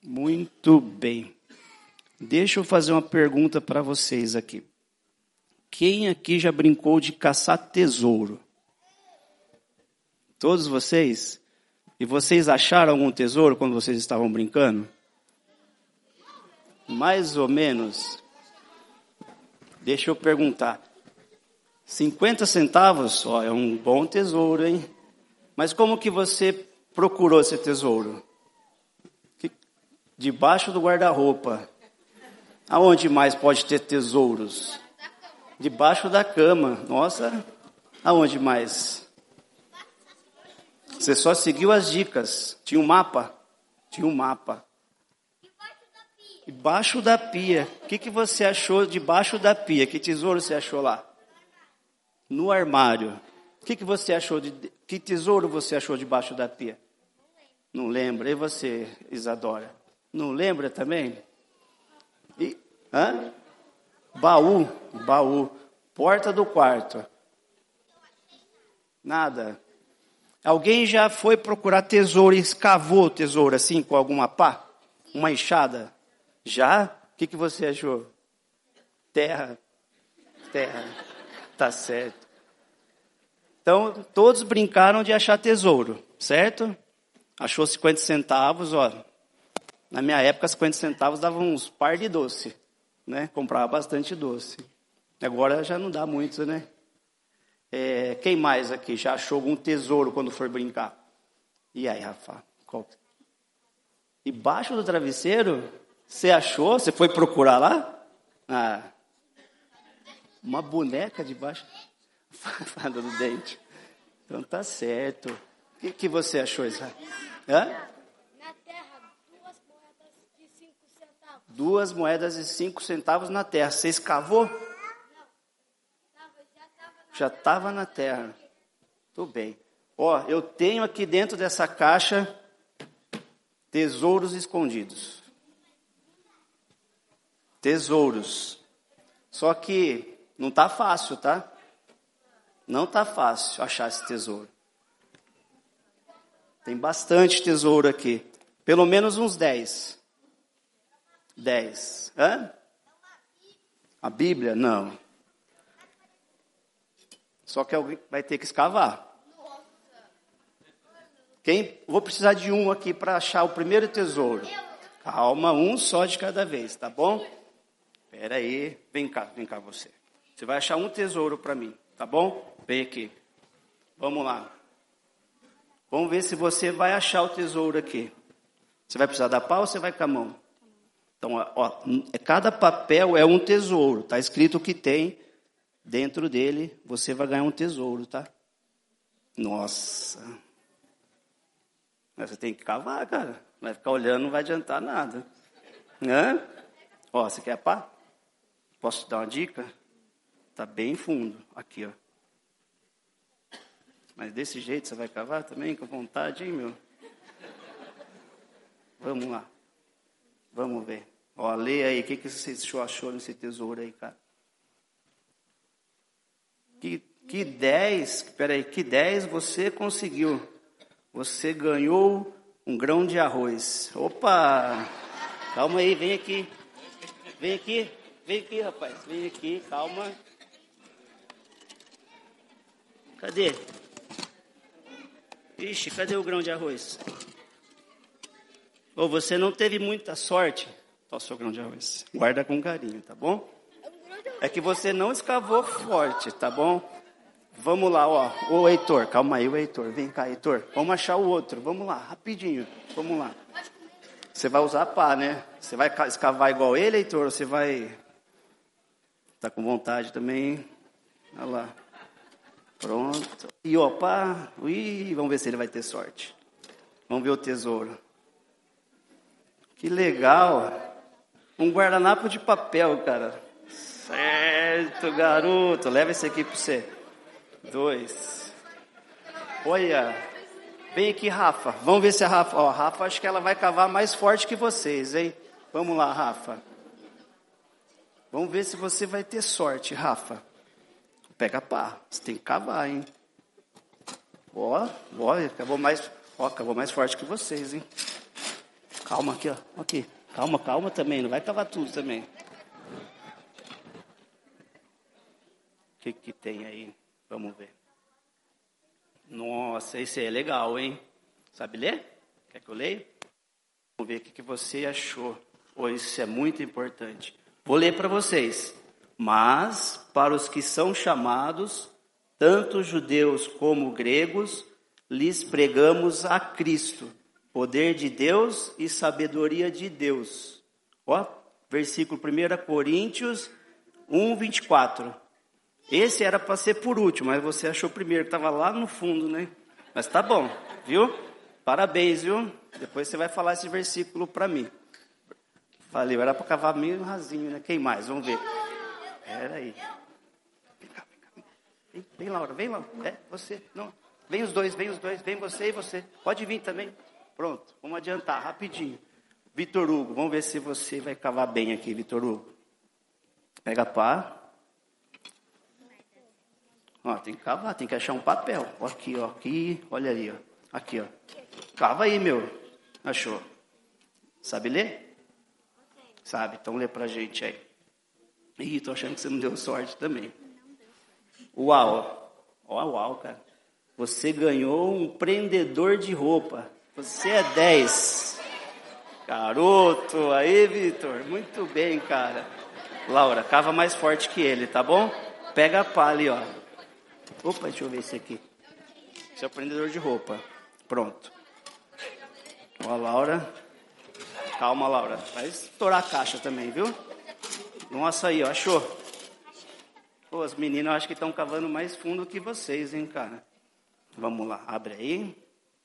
Muito bem. Deixa eu fazer uma pergunta para vocês aqui. Quem aqui já brincou de caçar tesouro? Todos vocês? E vocês acharam algum tesouro quando vocês estavam brincando? Mais ou menos. Deixa eu perguntar. 50 centavos? Ó, é um bom tesouro, hein? Mas como que você procurou esse tesouro? Debaixo do guarda-roupa. Aonde mais pode ter tesouros? Debaixo da cama. Nossa, aonde mais? Você só seguiu as dicas. Tinha um mapa? Tinha um mapa. Debaixo da pia. O que você achou debaixo da pia? Que tesouro você achou lá? No armário. O que você achou? Que tesouro você achou debaixo da pia? Não lembra? E você, Isadora? Não lembra também? Baú. Porta do quarto. Nada. Alguém já foi procurar tesouro e escavou o tesouro assim com alguma pá? Uma enxada? Já? O que você achou? Terra. Tá certo. Então, todos brincaram de achar tesouro, certo? Achou 50 centavos, ó. Na minha época, 50 centavos davam uns par de doce, né? Comprava bastante doce. Agora já não dá muito, né? Quem mais aqui já achou algum tesouro quando for brincar? E aí, Rafa? Embaixo do travesseiro? Você achou? Você foi procurar lá? Uma boneca debaixo. Fada do dente. Então tá certo. O que você achou, Israel? Na terra, 2 moedas de 5 centavos. 2 moedas de 5 centavos na terra. Você escavou? Não. Já estava na terra. Tudo bem. Ó, eu tenho aqui dentro dessa caixa tesouros escondidos. Tesouros. Só que não tá fácil, tá? Não tá fácil achar esse tesouro. Tem bastante tesouro aqui. Pelo menos uns 10. 10. A Bíblia? Não. Só que alguém vai ter que escavar. Vou precisar de um aqui para achar o primeiro tesouro. Calma, um só de cada vez, tá bom? Espera aí. Vem cá você. Você vai achar um tesouro para mim, tá bom? Vem aqui. Vamos lá. Vamos ver se você vai achar o tesouro aqui. Você vai precisar da pá ou você vai com a mão? Então, ó, cada papel é um tesouro. Está escrito o que tem dentro dele. Você vai ganhar um tesouro, tá? Nossa. Mas você tem que cavar, cara. Vai ficar olhando, não vai adiantar nada. Ó, você quer a pá? Posso te dar uma dica? Tá bem fundo. Aqui, ó. Mas desse jeito você vai cavar também, com vontade, hein, meu? Vamos lá. Vamos ver. Ó, lê aí. O que você achou nesse tesouro aí, cara? Que 10, peraí, que 10 você conseguiu? Você ganhou um grão de arroz. Opa! Calma aí, vem aqui. Vem aqui, rapaz. Vem aqui, calma. Cadê? Ixi, cadê o grão de arroz? Você não teve muita sorte. Olha o seu grão de arroz. Guarda com carinho, tá bom? É que você não escavou forte, tá bom? Vamos lá, ó. Ô, Heitor, calma aí, o Heitor. Vem cá, Heitor. Vamos achar o outro. Vamos lá, rapidinho. Vamos lá. Você vai usar pá, né? Você vai escavar igual ele, Heitor? Ou você vai... Tá com vontade também? Olha lá. Pronto. E opa, vamos ver se ele vai ter sorte. Vamos ver o tesouro. Que legal. Um guardanapo de papel, cara. Certo, garoto. Leva esse aqui para você. 2. Olha. Vem aqui, Rafa. Vamos ver se a Rafa... Ó, Rafa, acho que ela vai cavar mais forte que vocês, hein? Vamos lá, Rafa. Vamos ver se você vai ter sorte, Rafa. Pega a pá. Você tem que cavar, hein? Ó, acabou mais forte que vocês, hein? Calma aqui, ó. Aqui. Calma também. Não vai cavar tudo também. O que tem aí? Vamos ver. Nossa, esse aí é legal, hein? Sabe ler? Quer que eu leia? Vamos ver o que você achou. Pois isso é muito importante. Vou ler para vocês. Mas, para os que são chamados, tanto judeus como gregos, lhes pregamos a Cristo, poder de Deus e sabedoria de Deus. Ó, versículo 1 Coríntios 1, 24. Esse era para ser por último, mas você achou primeiro, que estava lá no fundo, né? Mas tá bom, viu? Parabéns, viu? Depois você vai falar esse versículo para mim. Falei, era para cavar meio rasinho, né? Quem mais? Vamos ver. Espera aí. Vem cá. Vem, Laura, vem, Laura. É, você. Não. Vem os dois, vem você e você. Pode vir também. Pronto, vamos adiantar, rapidinho. Vitor Hugo, vamos ver se você vai cavar bem aqui, Vitor Hugo. Pega a pá. Ó, tem que cavar, tem que achar um papel. Ó, aqui, olha ali, ó. Aqui, ó. Cava aí, meu. Achou? Sabe ler? Sabe, então lê pra gente aí. Ih, tô achando que você não deu sorte também. Uau, uau, cara. Você ganhou um prendedor de roupa. Você é 10. Garoto, aí, Vitor. Muito bem, cara. Laura, cava mais forte que ele, tá bom? Pega a pá ali, ó. Opa, deixa eu ver esse aqui. Esse é o prendedor de roupa. Pronto. Ó, Laura. Calma, Laura. Vai estourar a caixa também, viu? Nossa, aí, ó, achou? Pô, as meninas eu acho que estão cavando mais fundo que vocês, hein, cara? Vamos lá, abre aí.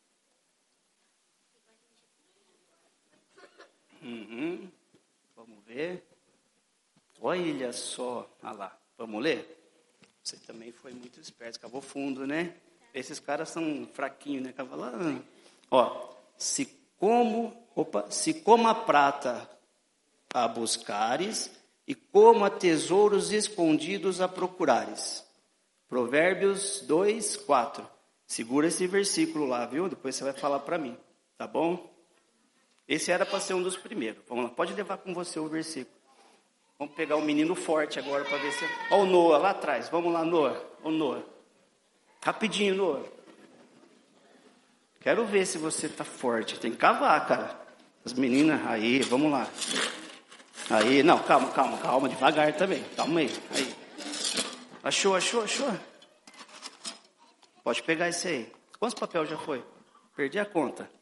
Vamos ver. Olha só. Olha lá. Vamos ler? Você também foi muito esperto, cavou fundo, né? Esses caras são fraquinhos, né? Cava lá. Ó, se como a prata a buscares e como a tesouros escondidos a procurares. Provérbios 2, 4. Segura esse versículo lá, viu? Depois você vai falar para mim, tá bom? Esse era para ser um dos primeiros. Vamos lá, pode levar com você o versículo. Vamos pegar o menino forte agora para ver se... Ó o Noah lá atrás. Vamos lá, Noah. Ó Noah. Rapidinho, Noah. Quero ver se você tá forte. Tem que cavar, cara. As meninas, aí, vamos lá. Aí, não, calma, devagar também. Calma aí. Achou. Pode pegar esse aí. Quantos papel já foi? Perdi a conta.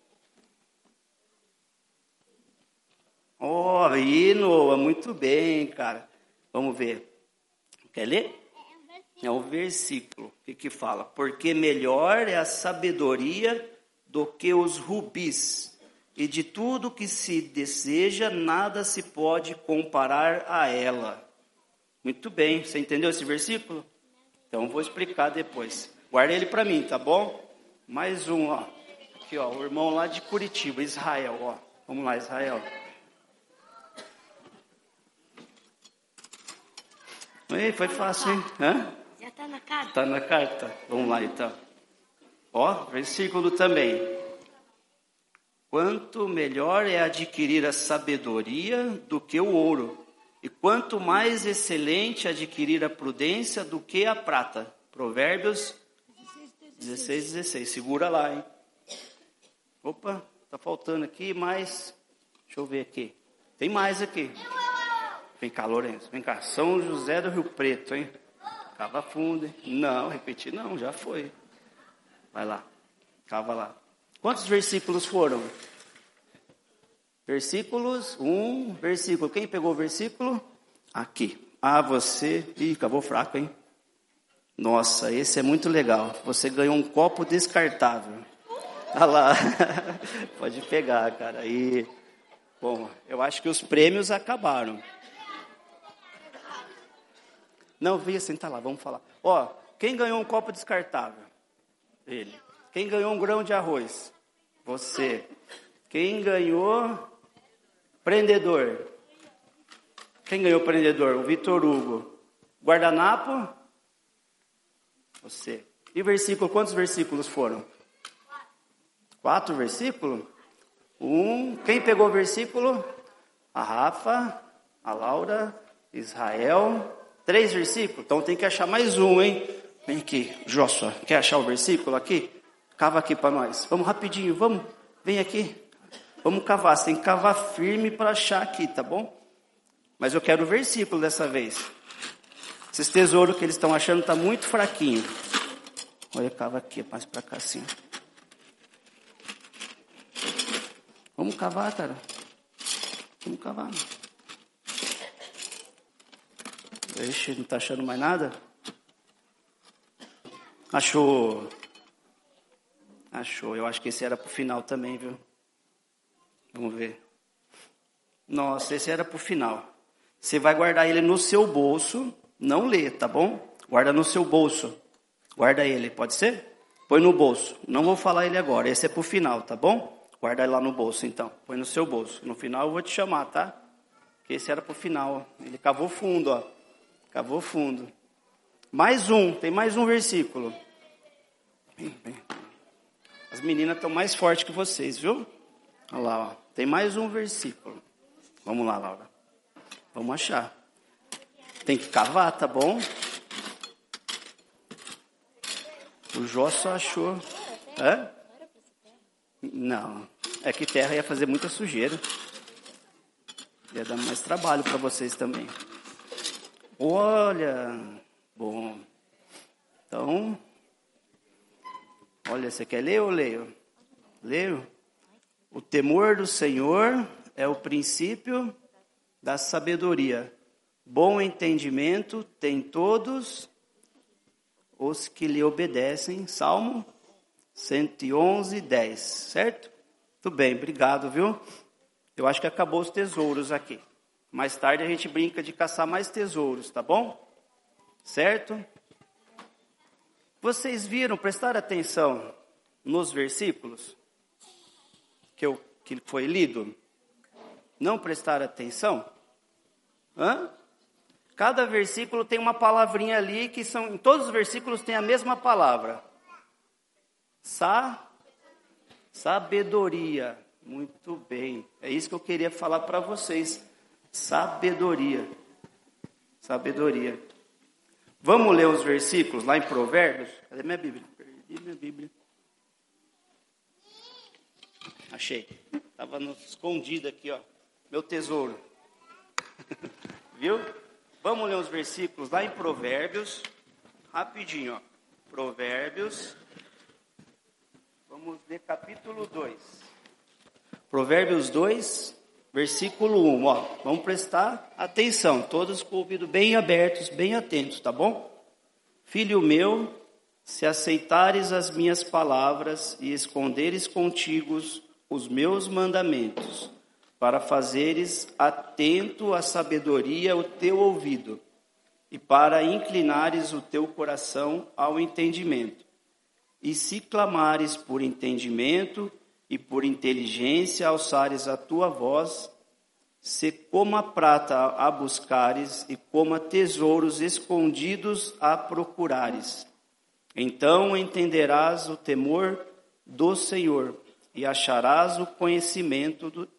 Ó, aí, Noah, muito bem, cara. Vamos ver. Quer ler? É o versículo. O que fala? Porque melhor é a sabedoria do que os rubis, e de tudo que se deseja, nada se pode comparar a ela. Muito bem. Você entendeu esse versículo? Então, vou explicar depois. Guarda ele para mim, tá bom? Mais um, ó. Aqui, ó, o irmão lá de Curitiba, Israel, ó. Vamos lá, Israel. Ei, foi fácil, hein? Hã? Já tá na carta? Tá na carta. Vamos lá, então. Ó, versículo também. Quanto melhor é adquirir a sabedoria do que o ouro, e quanto mais excelente adquirir a prudência do que a prata. Provérbios 16. Segura lá, hein? Opa, tá faltando aqui mais. Deixa eu ver aqui. Tem mais aqui. Vem cá, Lourenço. Vem cá. São José do Rio Preto, hein? Cava fundo, hein? Não, repetir não, já foi. Vai lá. Cava lá. Quantos versículos foram? Versículos, um versículo. Quem pegou o versículo? Aqui. Ah, você. Ih, cavou fraco, hein? Nossa, esse é muito legal. Você ganhou um copo descartável. Olha lá. Pode pegar, cara. Aí. Bom, eu acho que os prêmios acabaram. Não, venha sentar lá, vamos falar. Ó, quem ganhou um copo descartável? Ele. Quem ganhou um grão de arroz? Você. Quem ganhou prendedor? Quem ganhou prendedor? O Vitor Hugo. Guardanapo? Você. E versículo, quantos versículos foram? 4 versículos? Quem pegou o versículo? A Rafa, a Laura, Israel. 3 versículos? Então tem que achar mais um, hein? Vem aqui, Joshua. Quer achar o versículo aqui? Cava aqui para nós. Vamos rapidinho, vamos. Vem aqui. Vamos cavar. Você tem que cavar firme para achar aqui, tá bom? Mas eu quero o versículo dessa vez. Esses tesouros que eles estão achando tá muito fraquinho. Olha, cava aqui, mais para cá assim. Vamos cavar, cara. Vamos cavar. Ixi, não tá achando mais nada? Achou. Eu acho que esse era pro final também, viu? Vamos ver. Nossa, esse era pro final. Você vai guardar ele no seu bolso. Não lê, tá bom? Guarda no seu bolso. Guarda ele, pode ser? Põe no bolso. Não vou falar ele agora. Esse é pro final, tá bom? Guarda ele lá no bolso, então. Põe no seu bolso. No final eu vou te chamar, tá? Porque esse era pro final. Ele cavou fundo, ó. Cavou fundo. Mais um. Tem mais um versículo. As meninas estão mais fortes que vocês, viu? Olha lá, ó. Tem mais um versículo. Vamos lá, Laura. Vamos achar. Tem que cavar, tá bom? O Jó só achou. Hã? Não. É que terra ia fazer muita sujeira. Ia dar mais trabalho para vocês também. Olha. Bom. Então. Olha, você quer ler ou leio? Leio. O temor do Senhor é o princípio da sabedoria. Bom entendimento tem todos os que lhe obedecem. Salmo 111, 10. Certo? Tudo bem, obrigado, viu? Eu acho que acabou os tesouros aqui. Mais tarde a gente brinca de caçar mais tesouros, tá bom? Certo? Vocês viram, prestaram atenção nos versículos que foi lido? Não prestaram atenção? Hã? Cada versículo tem uma palavrinha ali que são, em todos os versículos tem a mesma palavra. Sabedoria. Muito bem. É isso que eu queria falar para vocês. Sabedoria. Sabedoria. Vamos ler os versículos lá em Provérbios? Cadê minha Bíblia? Perdi minha Bíblia. Achei. Estava escondido aqui, ó. Meu tesouro. Viu? Vamos ler os versículos lá em Provérbios. Rapidinho, ó. Provérbios. Vamos ler capítulo 2. Provérbios 2, versículo 1. Ó. Vamos prestar atenção. Todos com o ouvido bem abertos, bem atentos, tá bom? Filho meu, se aceitares as minhas palavras e esconderes contigo os meus mandamentos, para fazeres atento à sabedoria o teu ouvido, e para inclinares o teu coração ao entendimento. E se clamares por entendimento e por inteligência alçares a tua voz, se como a prata a buscares e como a tesouros escondidos a procurares. Então entenderás o temor do Senhor e acharás o conhecimento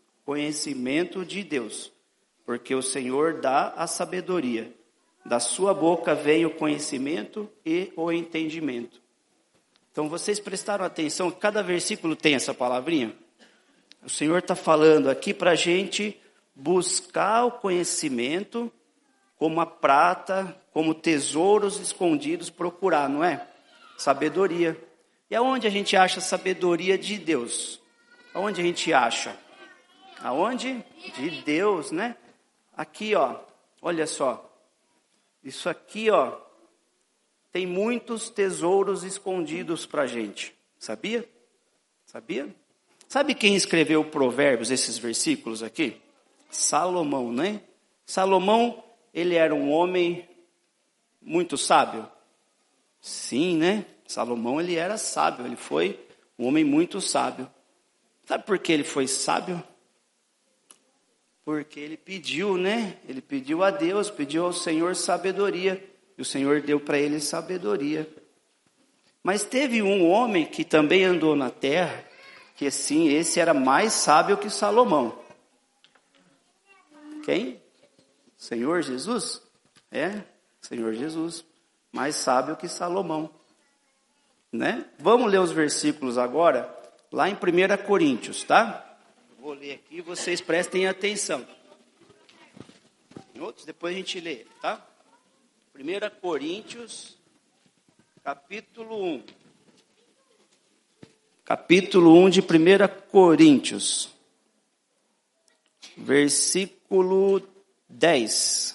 de Deus, porque o Senhor dá a sabedoria. Da sua boca vem o conhecimento e o entendimento. Então vocês prestaram atenção, cada versículo tem essa palavrinha? O Senhor está falando aqui para a gente buscar o conhecimento como a prata, como tesouros escondidos, procurar, não é? Sabedoria. E aonde a gente acha a sabedoria de Deus? Aonde a gente acha? Aonde? De Deus, né? Aqui, ó, olha só. Isso aqui, ó, tem muitos tesouros escondidos para a gente. Sabia? Sabia? Sabe quem escreveu Provérbios, esses versículos aqui? Salomão, né? Salomão, ele era um homem muito sábio. Sim, né? Salomão, ele era sábio, ele foi um homem muito sábio. Sabe por que ele foi sábio? Porque ele pediu, né? Ele pediu a Deus, pediu ao Senhor sabedoria. E o Senhor deu para ele sabedoria. Mas teve um homem que também andou na terra, que assim, esse era mais sábio que Salomão. Quem? Senhor Jesus? Senhor Jesus, mais sábio que Salomão. Né? Vamos ler os versículos agora, lá em 1 Coríntios, tá? Vou ler aqui, vocês prestem atenção. Em outros, depois a gente lê, tá? 1 Coríntios, capítulo 1. Capítulo 1 de 1 Coríntios, versículo 10.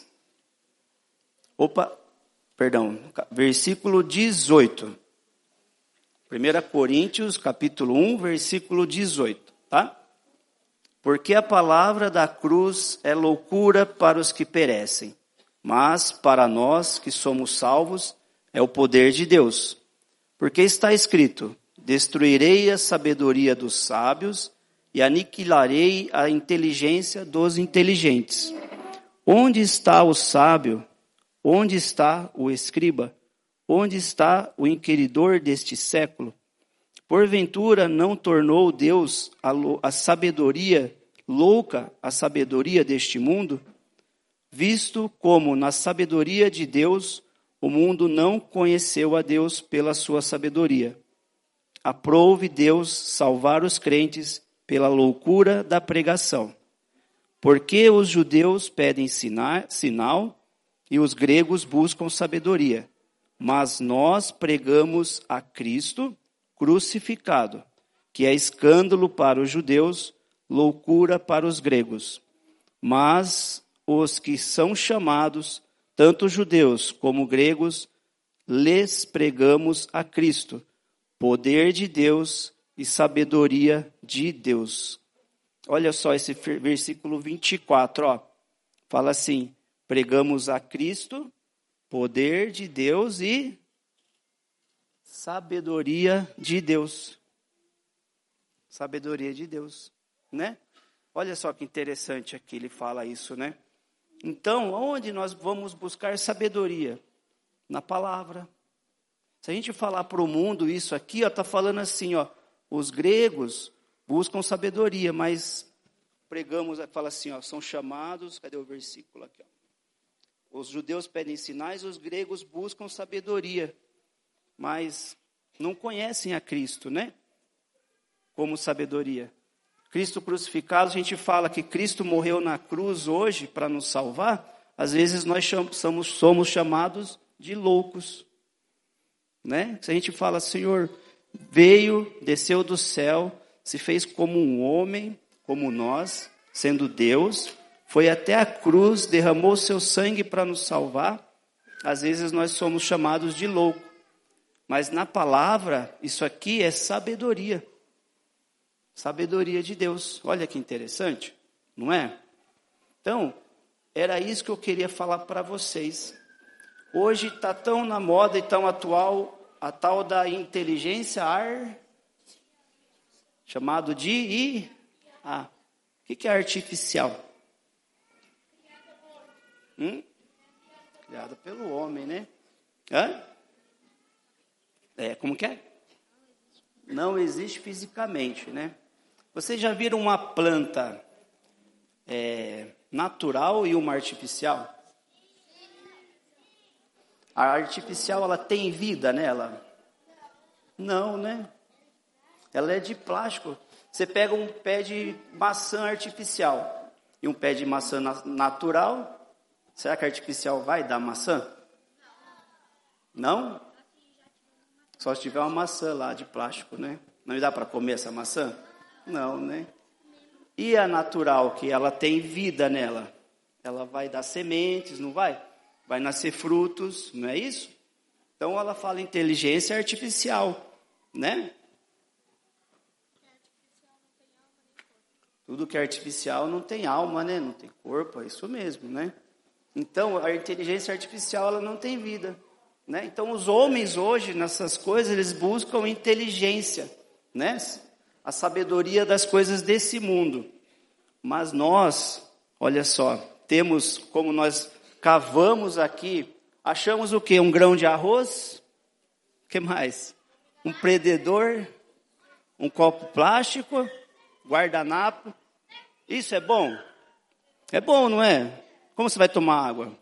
Versículo 18. 1 Coríntios, capítulo 1, versículo 18, tá? Porque a palavra da cruz é loucura para os que perecem, mas para nós que somos salvos é o poder de Deus. Porque está escrito: destruirei a sabedoria dos sábios e aniquilarei a inteligência dos inteligentes. Onde está o sábio? Onde está o escriba? Onde está o inquiridor deste século? Porventura não tornou Deus a sabedoria louca, a sabedoria deste mundo? Visto como na sabedoria de Deus o mundo não conheceu a Deus pela sua sabedoria. Aprove Deus salvar os crentes pela loucura da pregação. Porque os judeus pedem sinal e os gregos buscam sabedoria. Mas nós pregamos a Cristo crucificado, que é escândalo para os judeus, loucura para os gregos. Mas os que são chamados, tanto judeus como gregos, lhes pregamos a Cristo, poder de Deus e sabedoria de Deus. Olha só esse versículo 24, ó. Fala assim: pregamos a Cristo, poder de Deus e sabedoria de Deus. Sabedoria de Deus, né? Olha só que interessante aqui ele fala isso, né? Então, onde nós vamos buscar sabedoria? Na palavra. Se a gente falar para o mundo isso aqui, ó, tá falando assim, ó, os gregos buscam sabedoria, mas pregamos, fala assim, ó, são chamados, cadê o versículo aqui, ó? Os judeus pedem sinais, os gregos buscam sabedoria, mas não conhecem a Cristo, né? Como sabedoria. Cristo crucificado, a gente fala que Cristo morreu na cruz hoje para nos salvar. Às vezes nós somos chamados de loucos, né? Se a gente fala, Senhor, veio, desceu do céu, se fez como um homem, como nós, sendo Deus, foi até a cruz, derramou seu sangue para nos salvar. Às vezes nós somos chamados de louco. Mas na palavra, isso aqui é sabedoria. Sabedoria de Deus. Olha que interessante, não é? Então, era isso que eu queria falar para vocês. Hoje está tão na moda e tão atual a tal da inteligência chamado de IA. O que é artificial? Criada pelo homem, né? Como que é? Não existe fisicamente, né? Vocês já viram uma planta natural e uma artificial? A artificial, ela tem vida nela? Não, né? Ela é de plástico. Você pega um pé de maçã artificial e um pé de maçã natural, será que a artificial vai dar maçã? Não? Só se tiver uma maçã lá de plástico, né? Não dá para comer essa maçã? Não, né? E a natural, que ela tem vida nela? Ela vai dar sementes, não vai? Vai nascer frutos, não é isso? Então ela fala inteligência artificial, né? Tudo que é artificial não tem alma, né? Não tem corpo, é isso mesmo, né? Então a inteligência artificial, ela não tem vida, né? Então os homens hoje, nessas coisas, eles buscam inteligência, né? A sabedoria das coisas desse mundo. Mas nós, olha só, temos, como nós cavamos aqui, achamos o quê? Um grão de arroz? O que mais? Um um copo plástico, guardanapo. Isso é bom? É bom, não é? Como você vai tomar água?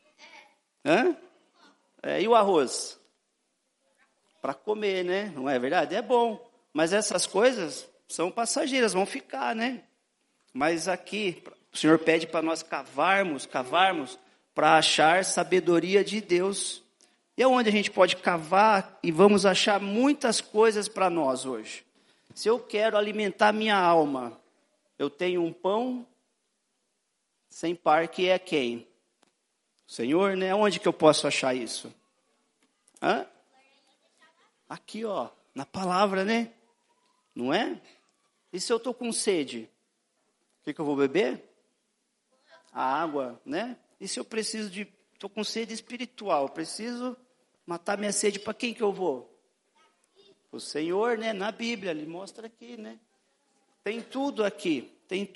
Hã? E o arroz? Para comer, né? Não é verdade? É bom. Mas essas coisas são passageiras, vão ficar, né? Mas aqui, o Senhor pede para nós cavarmos para achar sabedoria de Deus. E é onde a gente pode cavar e vamos achar muitas coisas para nós hoje. Se eu quero alimentar minha alma, eu tenho um pão sem par que é quem? O Senhor, né? Onde que eu posso achar isso? Hã? Aqui, ó, na palavra, né? Não é? E se eu estou com sede? O que eu vou beber? A água, né? E se eu preciso de... Estou com sede espiritual, preciso matar minha sede, para quem que eu vou? O Senhor, né? Na Bíblia, Ele mostra aqui, né? Tem tudo aqui,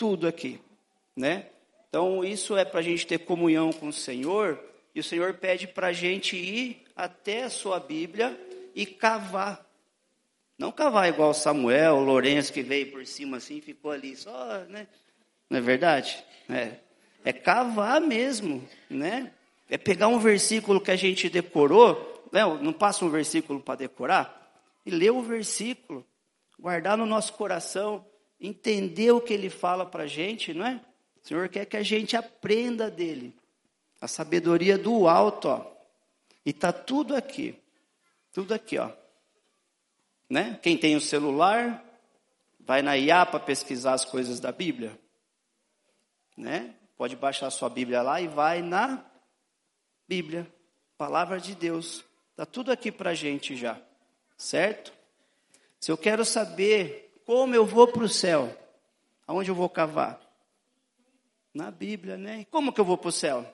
né? Então, isso é para a gente ter comunhão com o Senhor, e o Senhor pede para a gente ir até a sua Bíblia e cavar. Não cavar igual Samuel, Lourenço, que veio por cima assim e ficou ali só, né? Não é verdade? É cavar mesmo, né? É pegar um versículo que a gente decorou, né? Não passa um versículo para decorar, e ler o versículo, guardar no nosso coração, entender o que ele fala para a gente, não é? O Senhor quer que a gente aprenda dele, a sabedoria do alto, ó. E está tudo aqui, ó. Né? Quem tem o celular, vai na IA para pesquisar as coisas da Bíblia. Né? Pode baixar a sua Bíblia lá e vai na Bíblia, palavra de Deus. Está tudo aqui para a gente já, certo? Se eu quero saber como eu vou para o céu, aonde eu vou cavar? Na Bíblia, né? E como que eu vou para o céu?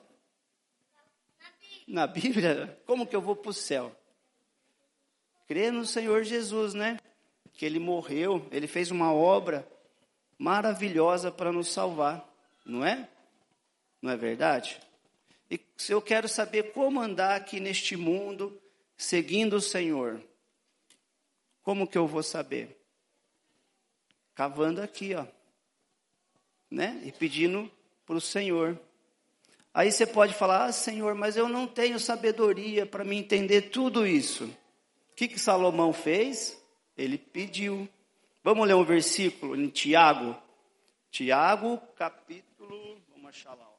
Na Bíblia? Como que eu vou para o céu? Crê no Senhor Jesus, né? Que Ele morreu, Ele fez uma obra maravilhosa para nos salvar, não é? Não é verdade? E se eu quero saber como andar aqui neste mundo, seguindo o Senhor, como que eu vou saber? Cavando aqui, ó, né? E pedindo para o Senhor. Aí você pode falar, Senhor, mas eu não tenho sabedoria para me entender tudo isso. O que Salomão fez? Ele pediu. Vamos ler um versículo em Tiago. Tiago, capítulo... Vamos achar lá. Ó.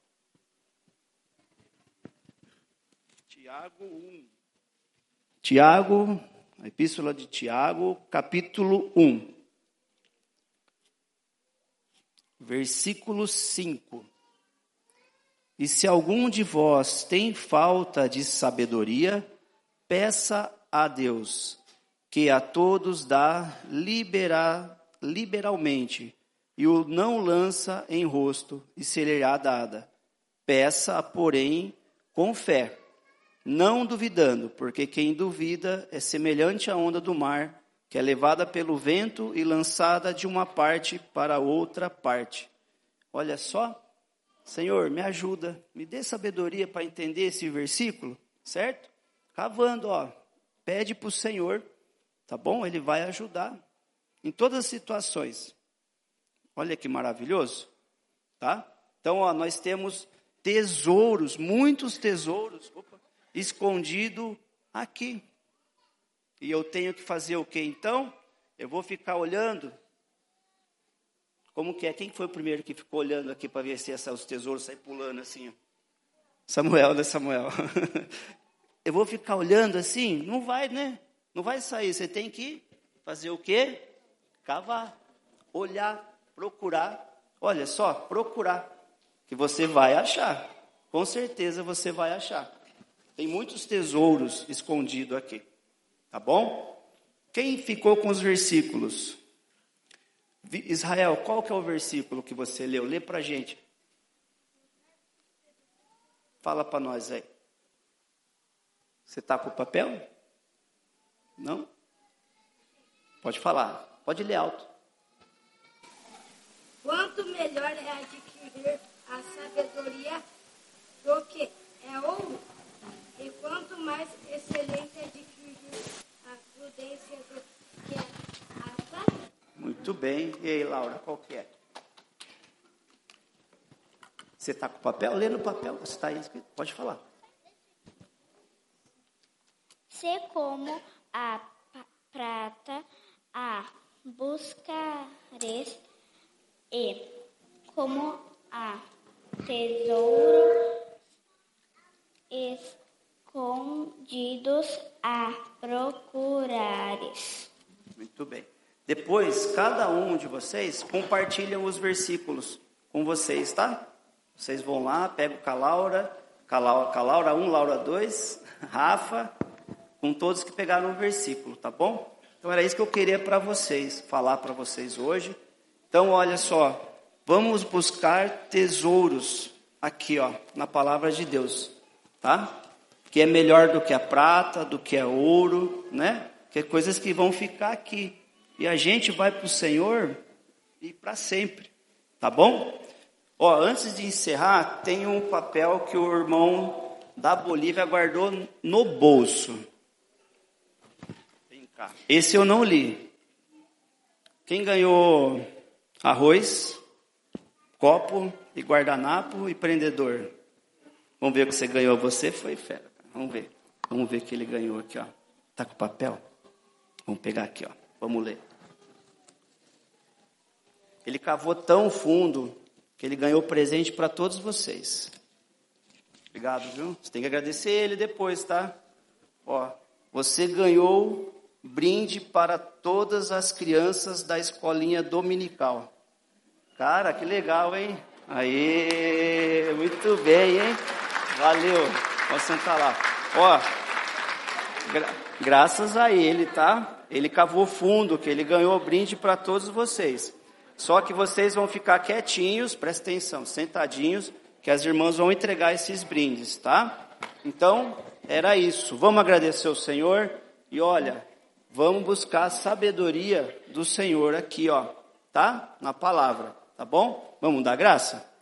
Tiago 1. Tiago, a epístola de Tiago, capítulo 1. Versículo 5. E se algum de vós tem falta de sabedoria, peça a Deus, que a todos dá liberalmente, e o não lança em rosto, e ser-lhe-á dada. Peça, porém, com fé, não duvidando, porque quem duvida é semelhante à onda do mar, que é levada pelo vento e lançada de uma parte para outra parte. Olha só, Senhor, me ajuda, me dê sabedoria para entender esse versículo, certo? Cavando, ó. Pede para o Senhor, tá bom? Ele vai ajudar em todas as situações. Olha que maravilhoso, tá? Então, ó, nós temos tesouros, muitos tesouros, escondidos aqui. E eu tenho que fazer o quê, então? Eu vou ficar olhando. Como que é? Quem foi o primeiro que ficou olhando aqui para ver se os tesouros saem pulando assim? Ó? Samuel, né, Samuel? Eu vou ficar olhando assim? Não vai, né? Não vai sair. Você tem que fazer o quê? Cavar, olhar, procurar. Olha só, procurar. Que você vai achar. Com certeza você vai achar. Tem muitos tesouros escondidos aqui. Tá bom? Quem ficou com os versículos? Israel, qual que é o versículo que você leu? Lê pra gente. Fala para nós aí. Você está com o papel? Não? Pode falar. Pode ler alto. Quanto melhor é adquirir a sabedoria do que é ouro, e quanto mais excelente é adquirir a prudência do que é a prata. bem. E aí, Laura, qual que é? Você está com o papel? Lê no papel, você está aí escrito. Pode falar. Se como a prata a buscares e como a tesouro escondidos a procurares. Muito bem. Depois, cada um de vocês compartilham os versículos com vocês, tá? Vocês vão lá, pegam com a Laura 1, Laura 2, Rafa, com todos que pegaram o versículo, tá bom? Então era isso que eu queria para vocês, falar para vocês hoje. Então olha só, vamos buscar tesouros aqui, ó, na palavra de Deus, tá? Que é melhor do que a prata, do que é ouro, né? Que é coisas que vão ficar aqui. E a gente vai para o Senhor e para sempre, tá bom? Ó, antes de encerrar, tem um papel que o irmão da Bolívia guardou no bolso. Vem cá. Esse eu não li. Quem ganhou arroz, copo e guardanapo e prendedor? Vamos ver o que você ganhou. Você foi fera. Vamos ver. Vamos ver o que ele ganhou aqui, ó. Tá com o papel? Vamos pegar aqui, ó. Vamos ler. Ele cavou tão fundo que ele ganhou presente para todos vocês. Obrigado, viu? Você tem que agradecer ele depois, tá? Ó, você ganhou brinde para todas as crianças da escolinha dominical. Cara, que legal, hein? Aê, muito bem, hein? Valeu. Pode sentar lá. Ó, graças a ele, tá? Ele cavou fundo, que ele ganhou brinde para todos vocês. Só que vocês vão ficar quietinhos, presta atenção, sentadinhos, que as irmãs vão entregar esses brindes, tá? Então, era isso. Vamos agradecer ao Senhor e olha, vamos buscar a sabedoria do Senhor aqui, ó, tá? Na palavra, tá bom? Vamos dar graça?